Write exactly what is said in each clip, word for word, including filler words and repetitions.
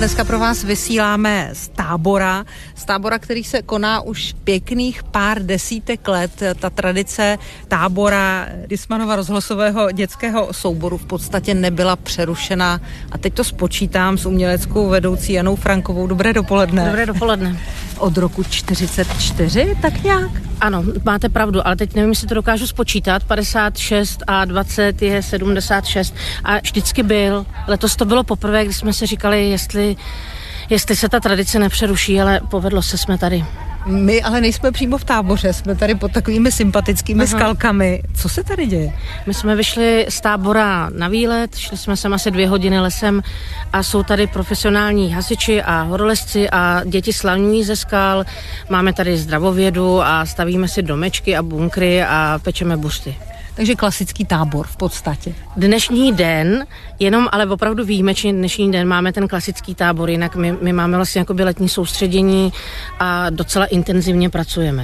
Dneska pro vás vysíláme z tábora, z tábora, který se koná už pěkných pár desítek let. Ta tradice tábora Dismanova rozhlasového dětského souboru v podstatě nebyla přerušena. A teď to spočítám s uměleckou vedoucí Janou Frankovou. Dobré dopoledne. Dobré dopoledne. Od roku čtyřicet čtyři, tak nějak? Ano, máte pravdu, ale teď nevím, jestli to dokážu spočítat. padesát šest a dvacet je sedmdesát šest a vždycky byl. Letos to bylo poprvé, když jsme si říkali, jestli, jestli se ta tradice nepřeruší, ale povedlo se, jsme tady. My ale nejsme přímo v táboře, jsme tady pod takovými sympatickými Aha. skalkami. Co se tady děje? My jsme vyšli z tábora na výlet, šli jsme sem asi dvě hodiny lesem a jsou tady profesionální hasiči a horolezci a děti slaňují ze skal. Máme tady zdravovědu a stavíme si domečky a bunkry a pečeme buřty. Takže klasický tábor v podstatě. Dnešní den, jenom ale opravdu výjimečně dnešní den máme ten klasický tábor, jinak my, my máme vlastně jakoby letní soustředění a docela intenzivně pracujeme.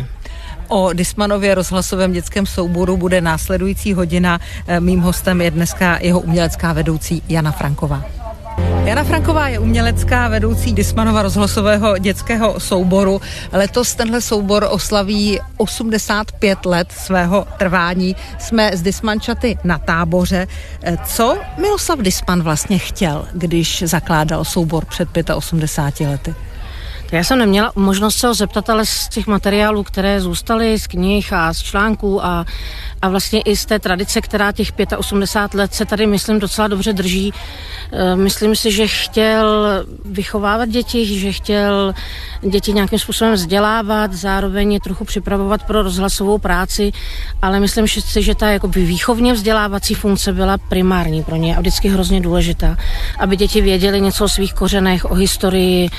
O Dismanově rozhlasovém dětském souboru bude následující hodina. Mým hostem je dneska jeho umělecká vedoucí Jana Franková. Jana Franková je umělecká vedoucí Dismanova rozhlasového dětského souboru. Letos tenhle soubor oslaví osmdesát pět let svého trvání. Jsme z Dismančaty na táboře. Co Miloslav Disman vlastně chtěl, když zakládal soubor před osmdesáti pěti lety? Já jsem neměla možnost se ho zeptat, ale z těch materiálů, které zůstaly, z knih a z článků a, a vlastně i z té tradice, která těch osmdesát pět let se tady, myslím, docela dobře drží. Myslím si, že chtěl vychovávat děti, že chtěl děti nějakým způsobem vzdělávat, zároveň je trochu připravovat pro rozhlasovou práci, ale myslím si, že ta jakoby výchovně vzdělávací funkce byla primární pro ně a vždycky hrozně důležitá, aby děti věděly něco o svých kořenech, o historii,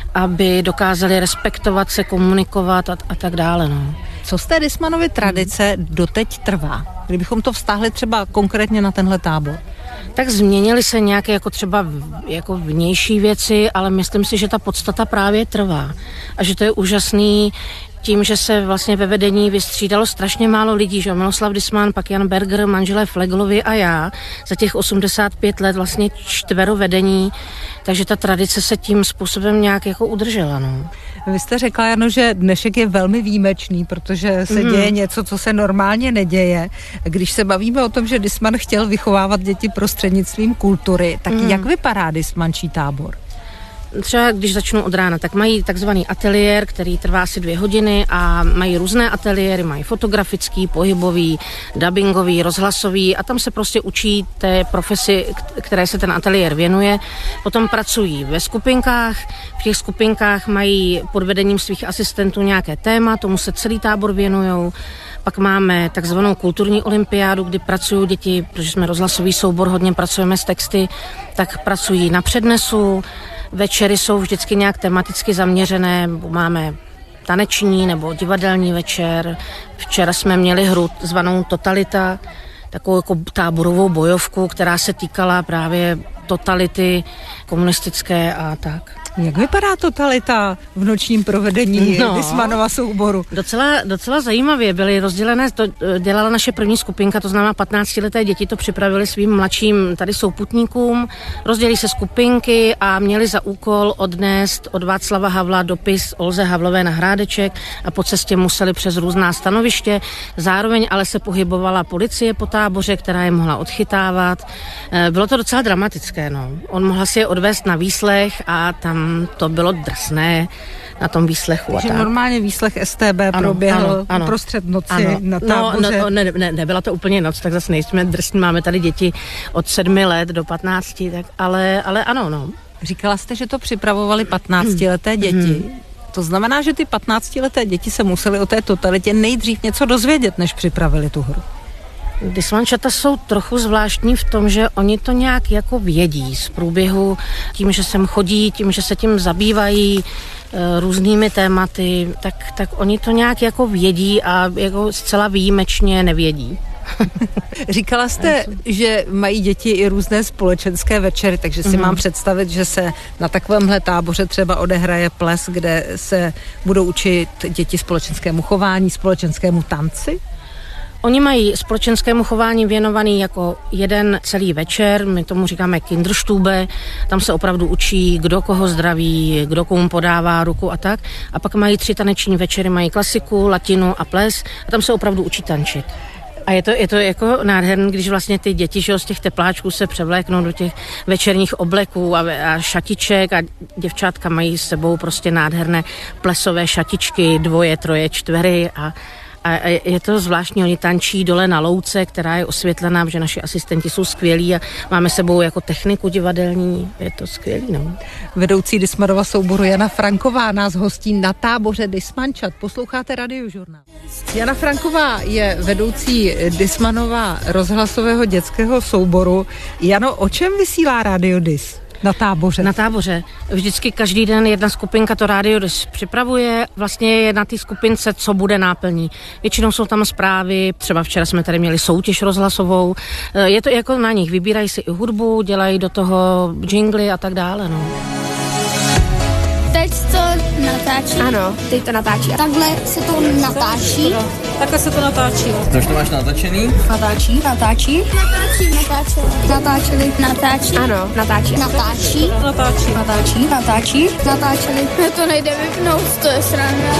aby dokázali respektovat se, komunikovat a, a tak dále. No. Co z té Dismanovy tradice doteď trvá? Kdybychom to vztáhli třeba konkrétně na tenhle tábor. Tak změnily se nějaké jako třeba jako vnější věci, ale myslím si, že ta podstata právě trvá. A že to je úžasný tím, že se vlastně ve vedení vystřídalo strašně málo lidí, že Miloslav Disman, pak Jan Berger, manželé Fleglovi a já za těch osmdesát pět let vlastně čtvero vedení, takže ta tradice se tím způsobem nějak jako udržela. No. Vy jste řekla, Jano, že dnešek je velmi výjimečný, protože se mm. děje něco, co se normálně neděje. Když se bavíme o tom, že Disman chtěl vychovávat děti prostřednictvím kultury, tak mm. jak vypadá Dismančí tábor? Třeba když začnu od rána, tak mají takzvaný ateliér, který trvá asi dvě hodiny a mají různé ateliéry, mají fotografický, pohybový, dabingový, rozhlasový a tam se prostě učí té profesi, které se ten ateliér věnuje. Potom pracují ve skupinkách, v těch skupinkách mají pod vedením svých asistentů nějaké téma, tomu se celý tábor věnujou. Pak máme takzvanou kulturní olympiádu, kdy pracují děti, protože jsme rozhlasový soubor, hodně pracujeme s texty, tak pracují na přednesu. Večery jsou vždycky nějak tematicky zaměřené, máme taneční nebo divadelní večer. Včera jsme měli hru zvanou Totalita, takovou jako táborovou bojovku, která se týkala právě totality komunistické a tak. Jak vypadá totalita v nočním provedení no, Dismanova souboru? Docela, docela zajímavě byly rozdělené, to dělala naše první skupinka, to znamená patnáctileté děti to připravili svým mladším tady souputníkům, rozdělili se skupinky a měli za úkol odnést od Václava Havla dopis Olze Havlové na Hrádeček a po cestě museli přes různá stanoviště, zároveň ale se pohybovala policie po táboře, která je mohla odchytávat. Bylo to docela dramatické, no. On mohla si je odvést na výslech a tam to bylo drsné na tom výslechu. Takže normálně výslech S T B ano, proběhl ano, ano, prostřed noci ano. na táboře. No, no, ne, ne, nebyla to úplně noc, tak zase nejsme drsní, máme tady děti od sedmi let do patnácti, tak, ale, ale ano, no. Říkala jste, že to připravovali patnáctileté děti. To znamená, že ty patnáctileté děti se museli o té totalitě nejdřív něco dozvědět, než připravili tu hru. Dismančata jsou trochu zvláštní v tom, že oni to nějak jako vědí z průběhu, tím, že sem chodí, tím, že se tím zabývají e, různými tématy, tak, tak oni to nějak jako vědí a jako zcela výjimečně nevědí. Říkala jste, že mají děti i různé společenské večery, takže si mm-hmm. mám představit, že se na takovémhle táboře třeba odehraje ples, kde se budou učit děti společenskému chování, společenskému tanci? Oni mají společenskému chování věnovaný jako jeden celý večer, my tomu říkáme Kinderstube, tam se opravdu učí, kdo koho zdraví, kdo komu podává ruku a tak. A pak mají tři taneční večery, mají klasiku, latinu a ples a tam se opravdu učí tančit. A je to, je to jako nádherné, když vlastně ty děti, že z těch tepláčků se převléknou do těch večerních obleků a, a šatiček a děvčátka mají s sebou prostě nádherné plesové šatičky, dvoje, troje, čtvery a A je to zvláštní, oni tančí dole na louce, která je osvětlená, protože naši asistenti jsou skvělí a máme sebou jako techniku divadelní, je to skvělý, no. Vedoucí Dismanova souboru Jana Franková nás hostí na táboře Dismančat. Posloucháte Radiožurnál. Jana Franková je vedoucí Dismanova rozhlasového dětského souboru. Jano, o čem vysílá Radio Dis? Na táboře. Na táboře. Vždycky každý den jedna skupinka to Radio Dis připravuje. Vlastně je na té skupince, co bude náplní. Většinou jsou tam zprávy, třeba včera jsme tady měli soutěž rozhlasovou. Je to jako na nich, vybírají si i hudbu, dělají do toho jingly a tak dále, no. Teď to natáčí. Ano, teď to natáčí. Takhle se to natáčí. Takhle se to natáčí. Což to máš natačený? Natáčí, natáčí. Natáčí, natáčí. Natáčeli, natáčí. Ano, natáčí. Natáčí. Natáčí. Natáčí, natáčí. Natáčeli. To nejde vypnout, to je sranda.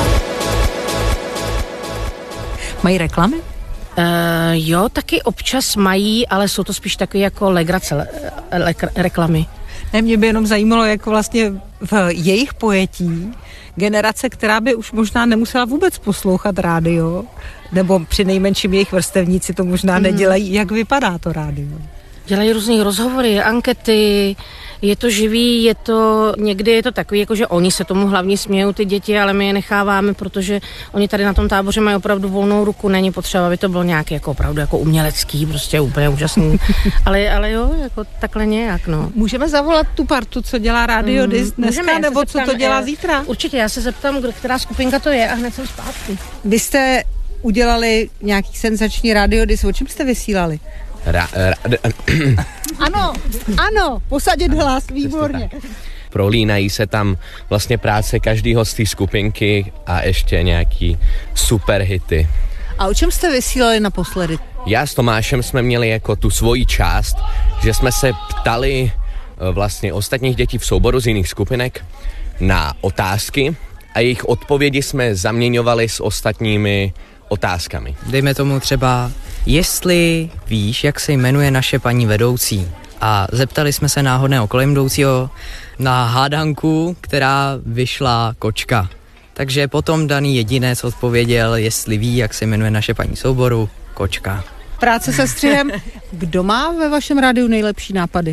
Mají reklamy? Uh, jo, taky občas mají, ale jsou to spíš takové jako legrace, le, le, reklamy. Ne, mě by jenom zajímalo, jak vlastně v jejich pojetí generace, která by už možná nemusela vůbec poslouchat rádio, nebo při nejmenším jejich vrstevníci to možná hmm. nedělají, jak vypadá to rádio? Dělají různý rozhovory, ankety, je to živý, je to, někdy je to takový, jako že oni se tomu hlavně smějou, ty děti, ale my je necháváme, protože oni tady na tom táboře mají opravdu volnou ruku, není potřeba, aby to bylo nějaký jako opravdu jako umělecký, prostě úplně úžasný, ale, ale jo, jako takhle nějak, no. Můžeme zavolat tu partu, co dělá Radio mm, Dis dneska, můžeme, nebo co to dělá zítra? Určitě, já se zeptám, která skupinka to je a hned jsem zpátky. Vy jste udělali nějaký senzační Radio Dis, o čem jste vysílali? Ra, ra, ra, ano, ano, posadit hlas, výborně. Prolínají se tam vlastně práce každýho z té skupinky a ještě nějaký super hity. A o čem jste vysílali naposledy? Já s Tomášem jsme měli jako tu svoji část, že jsme se ptali vlastně ostatních dětí v souboru z jiných skupinek na otázky a jejich odpovědi jsme zaměňovali s ostatními otázkami. Dejme tomu třeba, jestli víš, jak se jmenuje naše paní vedoucí. A zeptali jsme se náhodného kolem jdoucího na hádanku, která vyšla kočka. Takže potom daný jedinec odpověděl, jestli ví, jak se jmenuje naše paní souboru, kočka. Práce se střihem. Kdo má ve vašem rádiu nejlepší nápady?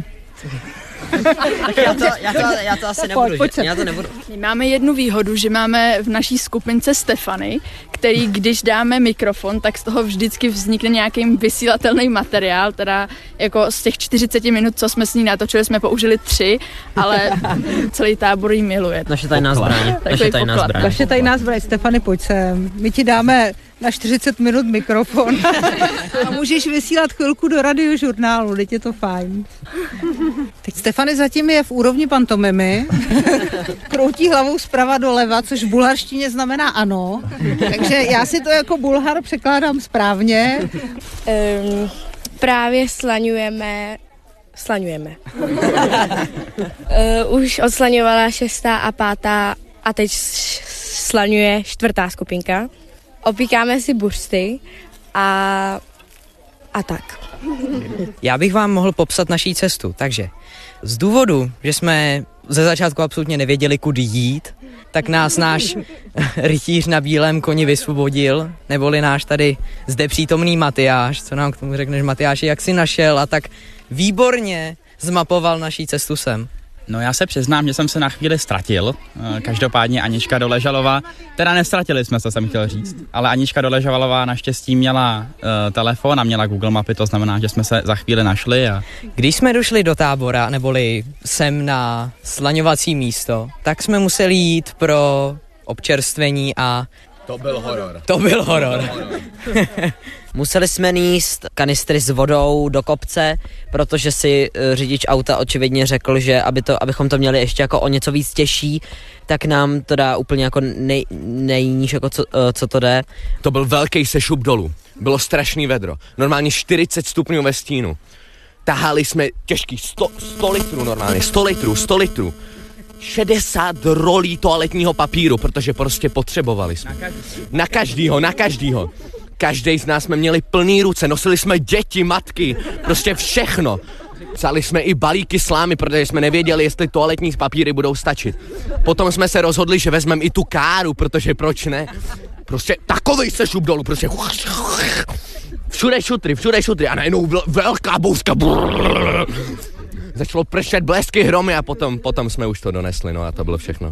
já, to, já, to, já to asi nebudu, pojď, pojď já to nebudu. My máme jednu výhodu, že máme v naší skupince Stefany, který když dáme mikrofon, tak z toho vždycky vznikne nějaký vysílatelný materiál, teda jako z těch čtyřicet minut, co jsme s ní natočili, jsme použili tři, ale celý tábor jí miluje. Naše tajná zbraň. Naše tajná zbraň. Naše tajná zbraň. Stefany, pojď sem. My ti dáme na čtyřicet minut mikrofon a můžeš vysílat chvilku do Radiožurnálu, teď je to fajn. Teď Stefany zatím je v úrovni pantomimy, kroutí hlavou zprava doleva, což v bulharštině znamená ano, takže já si to jako Bulhar překládám správně. Um, právě slaňujeme, slaňujeme. uh, už odslaňovala šestá a pátá a teď slaňuje čtvrtá skupinka. Opíkáme si buřty a, a tak. Já bych vám mohl popsat naší cestu, takže z důvodu, že jsme ze začátku absolutně nevěděli, kudy jít, tak nás náš rytíř na bílém koni vysvobodil, neboli náš tady zde přítomný Matyáš, co nám k tomu řekneš, Matyáši, jak si našel a tak výborně zmapoval naší cestu sem. No já se přiznám, že jsem se na chvíli ztratil, každopádně Anička Doležalová, teda nestratili jsme se, jsem chtěl říct, ale Anička Doležalová naštěstí měla uh, telefon a měla Google mapy, to znamená, že jsme se za chvíli našli. A... Když jsme došli do tábora, neboli sem na slaňovací místo, tak jsme museli jít pro občerstvení a... To byl horor. To byl horor. Museli jsme níst kanistry s vodou do kopce, protože si řidič auta očividně řekl, že aby to, abychom to měli ještě jako o něco víc těžší, tak nám to dá úplně jako nej, nejníž, jako co, co to jde. To byl velký sešup dolů. Bylo strašný vedro. Normálně čtyřicet stupňů ve stínu. Tahali jsme těžký sto, sto litrů normálně, sto litrů, sto litrů. šedesát rolí toaletního papíru, protože prostě potřebovali jsme. Na každýho, na každýho. Každý z nás jsme měli plný ruce, nosili jsme děti, matky, prostě všechno. Psali jsme i balíky slámy, protože jsme nevěděli, jestli toaletní papíry budou stačit. Potom jsme se rozhodli, že vezmeme i tu káru, protože proč ne? Prostě takovej sešup dolů, prostě všude šutry, všude šutry a najednou velká bouřka. Začalo pršet, blesky, hromy a potom, potom jsme už to donesli, no a to bylo všechno.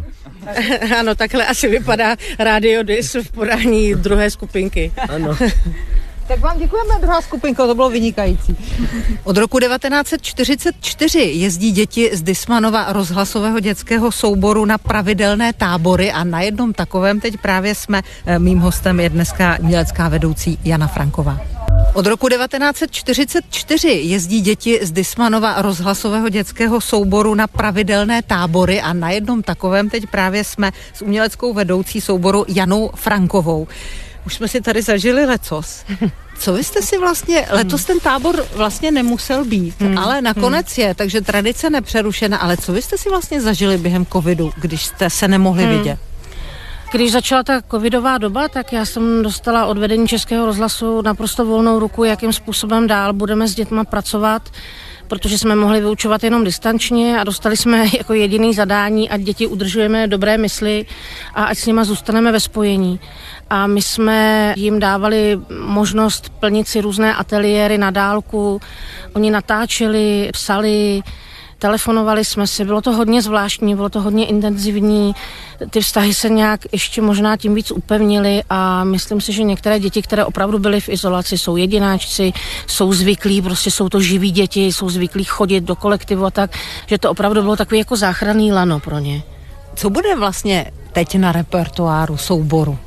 Ano, takhle asi vypadá Rádio Dis v podání druhé skupinky. Ano. Tak vám děkujeme, druhá skupinko, to bylo vynikající. Od roku devatenáct set čtyřicet čtyři jezdí děti z Dismanova rozhlasového dětského souboru na pravidelné tábory a na jednom takovém teď právě jsme. Mým hostem je dneska umělecká vedoucí Jana Franková. Od roku devatenáct set čtyřicet čtyři jezdí děti z Dismanova rozhlasového dětského souboru na pravidelné tábory a na jednom takovém teď právě jsme s uměleckou vedoucí souboru Janou Frankovou. Už jsme si tady zažili lecos. Co vy jste si vlastně, letos ten tábor vlastně nemusel být, hmm. ale nakonec je, takže tradice nepřerušena, ale co vy jste si vlastně zažili během covidu, když jste se nemohli hmm. vidět? Když začala ta covidová doba, tak já jsem dostala od vedení Českého rozhlasu naprosto volnou ruku, jakým způsobem dál budeme s dětma pracovat, protože jsme mohli vyučovat jenom distančně a dostali jsme jako jediný zadání, ať děti udržujeme dobré mysli a ať s nima zůstaneme ve spojení. A my jsme jim dávali možnost plnit si různé ateliéry na dálku, oni natáčeli, psali, telefonovali jsme si, bylo to hodně zvláštní, bylo to hodně intenzivní, ty vztahy se nějak ještě možná tím víc upevnily a myslím si, že některé děti, které opravdu byly v izolaci, jsou jedináčci, jsou zvyklí, prostě jsou to živí děti, jsou zvyklí chodit do kolektivu a tak, že to opravdu bylo takový jako záchranný lano pro ně. Co bude vlastně teď na repertoáru souboru?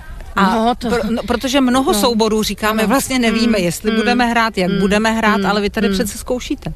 A no, to... pro, no, protože mnoho no. souborů říkáme, no. vlastně nevíme, mm, jestli mm, budeme hrát, jak mm, budeme hrát, mm, ale vy tady mm. přece zkoušíte.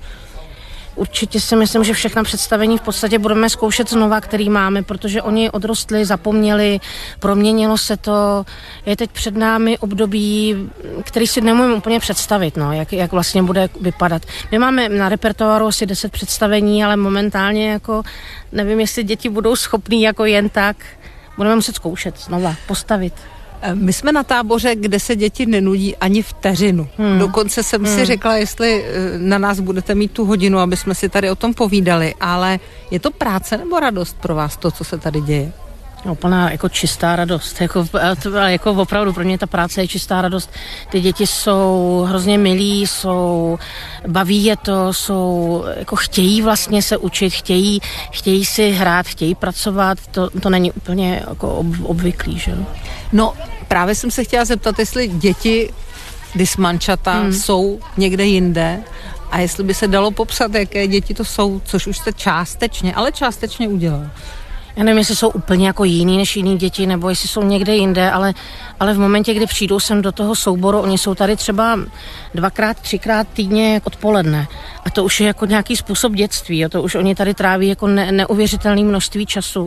Určitě si myslím, že všechna představení v podstatě budeme zkoušet znova, který máme, protože oni odrostli, zapomněli, proměnilo se to. Je teď před námi období, který si nemůžeme úplně představit, no, jak, jak vlastně bude vypadat. My máme na repertoáru asi deset představení, ale momentálně jako nevím, jestli děti budou schopný jako jen tak. Budeme muset zkoušet znova, postavit. My jsme na táboře, kde se děti nenudí ani vteřinu. Hmm. Dokonce jsem hmm. si řekla, jestli na nás budete mít tu hodinu, aby jsme si tady o tom povídali, ale je to práce nebo radost pro vás to, co se tady děje? Úplná jako čistá radost, jako, jako opravdu pro mě ta práce je čistá radost. Ty děti jsou hrozně milí, jsou, baví je to, jsou, jako chtějí vlastně se učit, chtějí, chtějí si hrát, chtějí pracovat, to, to není úplně jako ob, obvyklý, že? No, právě jsem se chtěla zeptat, jestli děti dismančata hmm. jsou někde jinde a jestli by se dalo popsat, jaké děti to jsou, což už jste částečně, ale částečně udělal. Já nevím, jestli jsou úplně jako jiný než jiný děti, nebo jestli jsou někde jinde, ale, ale v momentě, kdy přijdou sem do toho souboru, oni jsou tady třeba dvakrát, třikrát týdně odpoledne. A to už je jako nějaký způsob dětství, a to už oni tady tráví jako ne, neuvěřitelné množství času.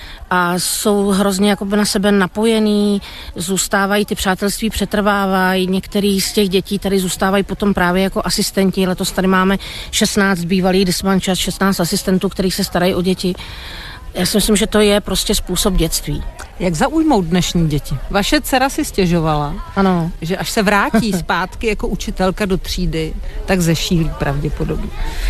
A jsou hrozně jakoby na sebe napojení, zůstávají, ty přátelství přetrvávají, některý z těch dětí tady zůstávají potom právě jako asistenti, letos tady máme šestnáct bývalých dismančat, šestnáct asistentů, kteří se starají o děti. Já si myslím, že to je prostě způsob dětství. Jak zaujmout dnešní děti? Vaše dcera si stěžovala, ano, že až se vrátí zpátky jako učitelka do třídy, tak zešílí pravděpodobně.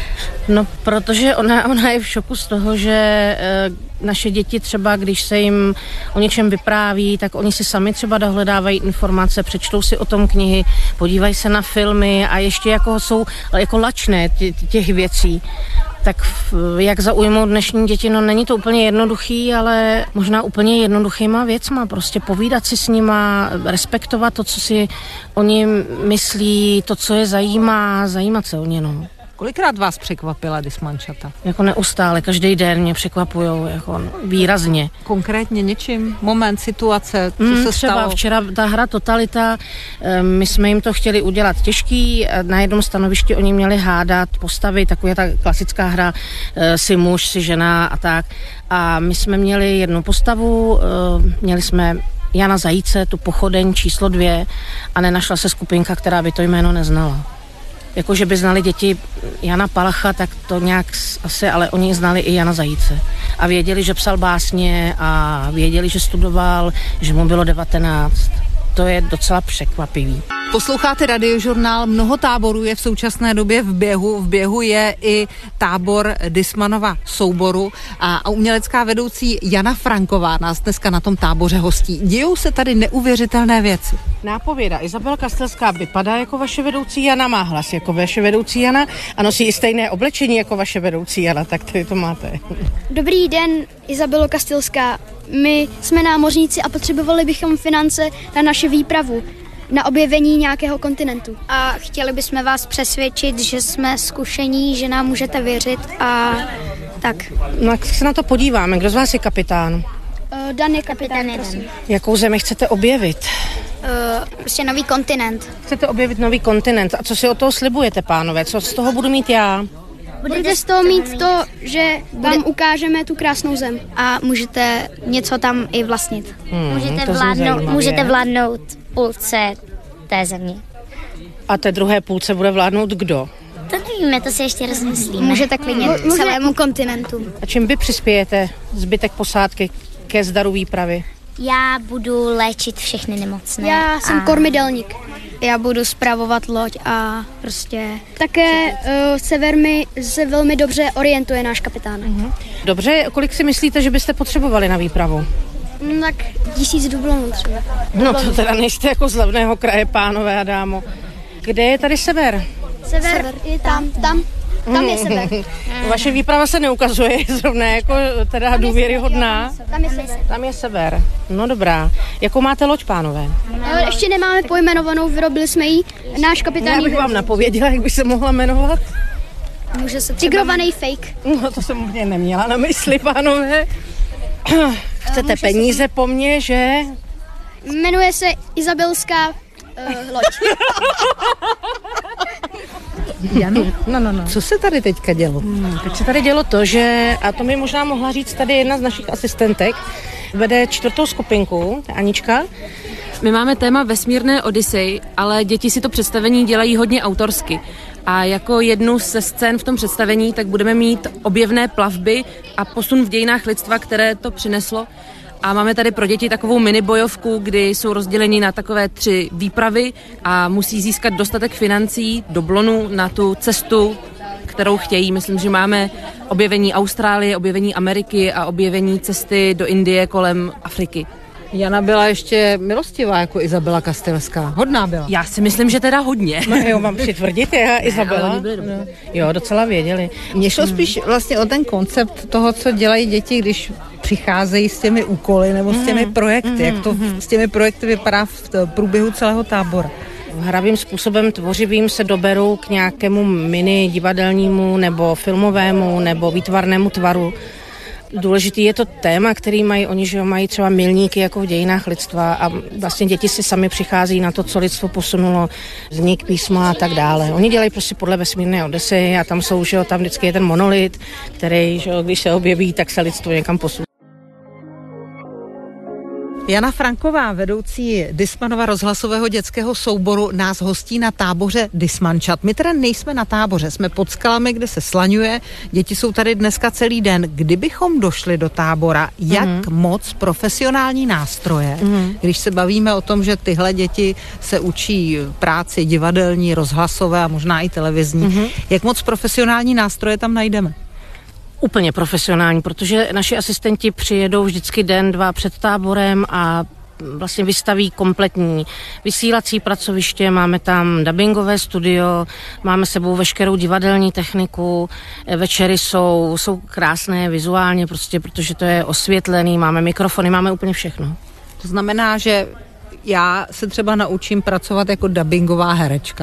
No, protože ona, ona je v šoku z toho, že e, naše děti třeba, když se jim o něčem vypráví, tak oni si sami třeba dohledávají informace, přečtou si o tom knihy, podívají se na filmy a ještě jako jsou jako lačné tě, těch věcí. Tak jak zaujmout dnešní děti, no není to úplně jednoduchý, ale možná úplně jednoduchýma věcma, prostě povídat si s nima, respektovat to, co si oni myslí, to, co je zajímá, zajímat se o ně, no. Kolikrát vás překvapila dismančata? Jako neustále, každý den mě překvapujou, jako výrazně. Konkrétně něčím? Moment, situace, co mm, se třeba stalo? Včera ta hra Totalita, my jsme jim to chtěli udělat těžký, na jednom stanovišti oni měli hádat postavy, taková ta klasická hra si muž, si žena a tak. A my jsme měli jednu postavu, měli jsme Jana Zajíce, tu Pochodeň číslo dvě a nenašla se skupinka, která by to jméno neznala. Jako, že by znali děti Jana Palacha, tak to nějak asi, ale oni znali i Jana Zajíce. A věděli, že psal básně a věděli, že studoval, že mu bylo devatenáct. To je docela překvapivý. Posloucháte Radiožurnál, mnoho táborů je v současné době v běhu. V běhu je i tábor Dismanova souboru a umělecká vedoucí Jana Franková nás dneska na tom táboře hostí. Dějou se tady neuvěřitelné věci. Nápověda. Izabela Kastelská vypadá jako vaše vedoucí Jana, má hlas jako vaše vedoucí Jana a nosí i stejné oblečení jako vaše vedoucí Jana, tak tady to máte. Dobrý den, Izabelo Kastelská. My jsme námořníci a potřebovali bychom finance na naši výpravu, na objevení nějakého kontinentu. A chtěli bychom vás přesvědčit, že jsme zkušení, že nám můžete věřit a tak. No tak se na to podíváme. Kdo z vás je kapitán? Uh, Dan je kapitán, prosím. Jakou zemi chcete objevit? Uh, prostě nový kontinent. Chcete objevit nový kontinent. A co si od toho slibujete, pánové? Co z toho budu mít já? Budete z toho mít to, že vám ukážeme tu krásnou zem. A můžete něco tam i vlastnit. Hmm, můžete, vládnout, můžete vládnout půlce té země. A té druhé půlce bude vládnout kdo? To víme, to si ještě rozmyslíme. Můžete klidně Může... celému kontinentu. A čím vy přispějete zbytek posádky ke zdaru výpravy? Já budu léčit všechny nemocné. Já jsem a... kormidelník. Já budu spravovat loď a prostě... Také uh, Severmi se velmi dobře orientuje náš kapitán. Uh-huh. Dobře, kolik si myslíte, že byste potřebovali na výpravu? No, tak tisíc dublonů třeba. No to teda nejste jako z levného kraje, pánové a dámo. Kde je tady sever? Sever, sever je tam, tam. Tam je sever. Vaše výprava se neukazuje zrovna jako teda důvěryhodná. Tam je sever. Tam je sever. No dobrá. Jakou máte loď, pánové? Ale ještě nemáme pojmenovanou, vyrobili jsme ji. Náš kapitán... Já bych vám napověděla, jak by se mohla jmenovat. Může se třeba... Tigrovaný fake. No to jsem úplně neměla na mysli, pánové. Chcete peníze po mně, že? Jmenuje se Izabelská uh, loď. Jano, no, no, no. Co se tady teďka dělo? Hmm, teď se tady dělo to, že, a to mi možná mohla říct tady jedna z našich asistentek, vede čtvrtou skupinku, Anička. My máme téma vesmírné Odyssey, ale děti si to představení dělají hodně autorsky. A jako jednu ze scén v tom představení tak budeme mít objevné plavby a posun v dějinách lidstva, které to přineslo. A máme tady pro děti takovou minibojovku, kdy jsou rozděleni na takové tři výpravy a musí získat dostatek financí, doblonu na tu cestu, kterou chtějí. Myslím, že máme objevení Austrálie, objevení Ameriky a objevení cesty do Indie kolem Afriky. Jana byla ještě milostivá jako Izabela Kastelská. Hodná byla. Já si myslím, že teda hodně. No jo, mám přitvrdit, je Izabela. No. Jo, docela věděli. Mně šlo spíš vlastně o ten koncept toho, co dělají děti, když přicházejí s těmi úkoly nebo s těmi projekty. Jak to s těmi projekty vypadá v průběhu celého tábora. Hravým způsobem tvořivým se doberou k nějakému mini divadelnímu nebo filmovému nebo výtvarnému tvaru. Důležitý je to téma, který mají oni, že mají třeba milníky jako v dějinách lidstva a vlastně děti si sami přichází na to, co lidstvo posunulo, vznik písma a tak dále. Oni dělají prostě podle vesmírné Odysseje a tam jsou, že jo, tam vždycky je ten monolit, který, že jo, když se objeví, tak se lidstvo někam posune. Jana Franková, vedoucí Dismanova rozhlasového dětského souboru, nás hostí na táboře Dismančat. My teda nejsme na táboře, jsme pod skalami, kde se slaňuje. Děti jsou tady dneska celý den. Kdybychom došli do tábora, jak mm. moc profesionální nástroje, mm. když se bavíme o tom, že tyhle děti se učí práci divadelní, rozhlasové a možná i televizní, mm. jak moc profesionální nástroje tam najdeme? Úplně profesionální, protože naši asistenti přijedou vždycky den, dva před táborem a vlastně vystaví kompletní vysílací pracoviště, máme tam dabingové studio, máme sebou veškerou divadelní techniku, večery jsou, jsou krásné vizuálně, prostě, protože to je osvětlený, máme mikrofony, máme úplně všechno. To znamená, že já se třeba naučím pracovat jako dabingová herečka.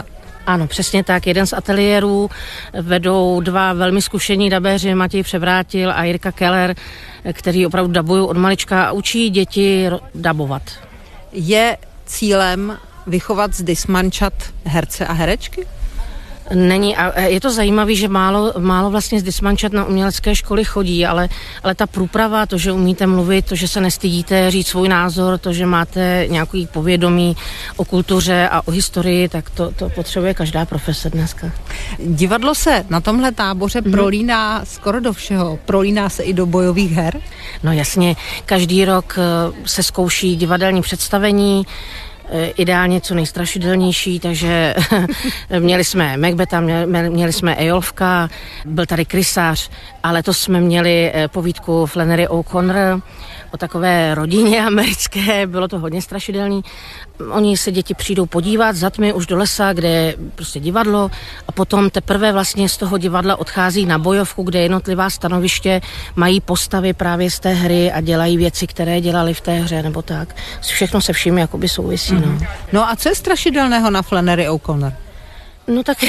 Ano, přesně tak. Jeden z ateliérů vedou dva velmi zkušení dabéři, Matěj Převrátil a Jirka Keller, kteří opravdu dabují od malička a učí děti dabovat. Je cílem vychovat z Dismančat herce a herečky? Není, a je to zajímavé, že málo, málo vlastně z Dismančat na umělecké školy chodí, ale, ale ta průprava, to, že umíte mluvit, to, že se nestydíte říct svůj názor, to, že máte nějaký povědomí o kultuře a o historii, tak to, to potřebuje každá profese dneska. Divadlo se na tomhle táboře mm-hmm. prolíná skoro do všeho. Prolíná se i do bojových her? No jasně, každý rok se zkouší divadelní představení, ideálně co nejstrašidelnější, takže měli jsme Macbetha, měli, měli jsme Eolfka, byl tady Krysář, a letos jsme měli povídku Flannery O'Connor o takové rodině americké, bylo to hodně strašidelný. Oni se děti přijdou podívat za tmy už do lesa, kde je prostě divadlo, a potom teprve vlastně z toho divadla odchází na bojovku, kde jednotlivá stanoviště mají postavy právě z té hry a dělají věci, které dělali v té hře nebo tak. Všechno se vším jakoby souvisí. Mm. No. no a co je strašidelného na Flannery O'Connor? No tak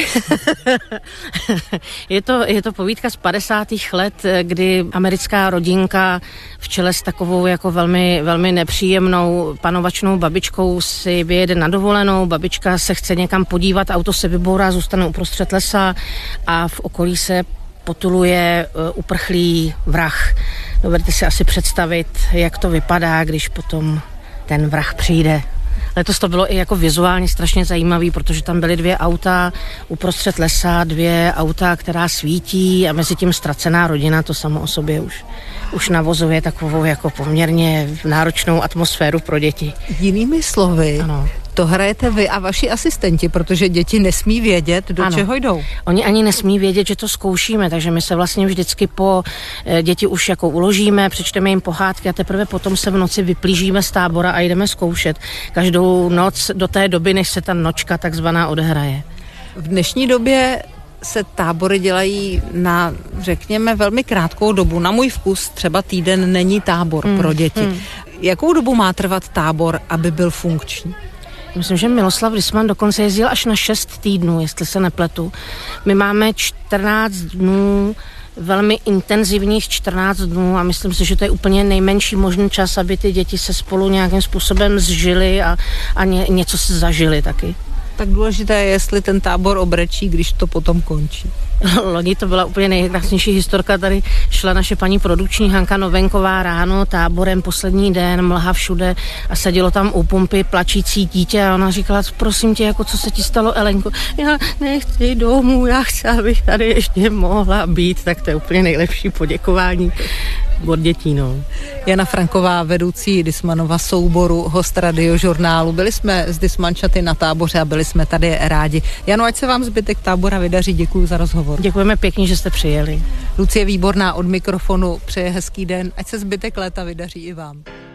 je to, je to povídka z padesátých let, kdy americká rodinka v čele s takovou jako velmi, velmi nepříjemnou panovačnou babičkou si vyjede na dovolenou, babička se chce někam podívat, auto se vybourá, zůstane uprostřed lesa a v okolí se potuluje uprchlý vrah. Dovedete si asi představit, jak to vypadá, když potom ten vrah přijde. Letos to bylo i jako vizuálně strašně zajímavý, protože tam byly dvě auta uprostřed lesa, dvě auta, která svítí, a mezi tím ztracená rodina, to samo o sobě už, už navozuje takovou jako poměrně náročnou atmosféru pro děti. Jinými slovy, ano. To hrajete vy a vaši asistenti, protože děti nesmí vědět, do ano. čeho jdou. Oni ani nesmí vědět, že to zkoušíme, takže my se vlastně vždycky po děti už jako uložíme, přečteme jim pohádky a teprve potom se v noci vyplížíme z tábora a jdeme zkoušet. Každou noc do té doby, než se ta nočka takzvaná odehraje. V dnešní době se tábory dělají na, řekněme, velmi krátkou dobu. Na můj vkus třeba týden není tábor hmm. pro děti. Hmm. Jakou dobu má trvat tábor, aby byl funkční? Myslím, že Miloslav Disman dokonce jezdil až na šest týdnů, jestli se nepletu. My máme čtrnáct dnů, velmi intenzivních čtrnáct dnů, a myslím si, že to je úplně nejmenší možný čas, aby ty děti se spolu nějakým způsobem zžily a, a ně, něco se zažili taky. Tak důležité je, jestli ten tábor obrečí, když to potom končí. Loni to byla úplně nejkrásnější historka, tady šla naše paní produkční Hanka Novenková ráno táborem, poslední den, mlha všude, a sedělo tam u pumpy plačící dítě a ona říkala, prosím tě, jako co se ti stalo, Elenko? Já nechci domů, já chci, abych tady ještě mohla být, tak to je úplně nejlepší poděkování od dětí, no. Jana Franková, vedoucí Dismanova souboru, host Radiožurnálu. Byli jsme z Dismančaty na táboře a byli jsme tady rádi. Jano, ať se vám zbytek tábora vydaří, děkuji za rozhovor. Děkujeme pěkně, že jste přijeli. Lucie Výborná od mikrofonu přeje hezký den, ať se zbytek léta vydaří i vám.